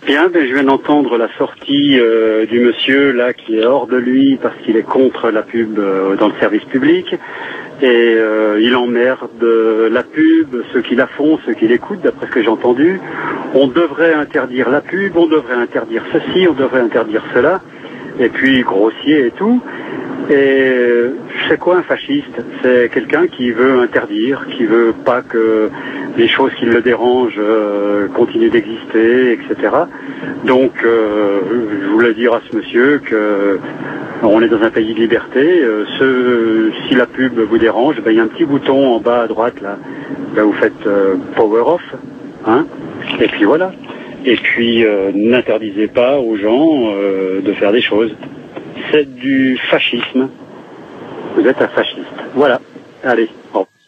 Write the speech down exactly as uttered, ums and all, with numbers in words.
Bien, ben, je viens d'entendre la sortie euh, du monsieur là qui est hors de lui parce qu'il est contre la pub euh, dans le service public et euh, il emmerde la pub, ceux qui la font, ceux qui l'écoutent, d'après ce que j'ai entendu. On devrait interdire la pub, on devrait interdire ceci, on devrait interdire cela, et puis grossier et tout. Et c'est quoi un fasciste? C'est quelqu'un qui veut interdire, qui veut pas que les choses qui le dérangent euh, continuent d'exister, et cetera. Donc, euh, je voulais dire à ce monsieur que on est dans un pays de liberté. Euh, ce, si la pub vous dérange, ben, il y a un petit bouton en bas à droite là. Ben, vous faites euh, power off, hein. Et puis voilà. Et puis euh, n'interdisez pas aux gens euh, de faire des choses. C'est du fascisme. Vous êtes un fasciste. Voilà. Allez. Au revoir.